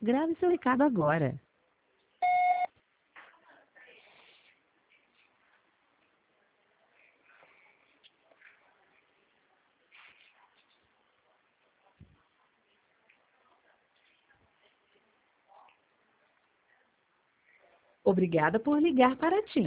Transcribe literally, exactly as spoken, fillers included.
Grave seu recado agora. Obrigada por ligar para a TIM.